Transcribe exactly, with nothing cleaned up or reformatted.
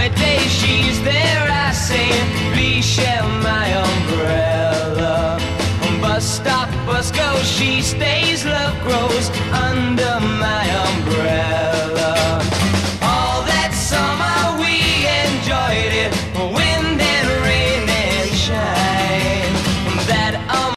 Every day she's there, I say, please share my umbrella. Bus stop, bus goes, she stays, love grows under my umbrella.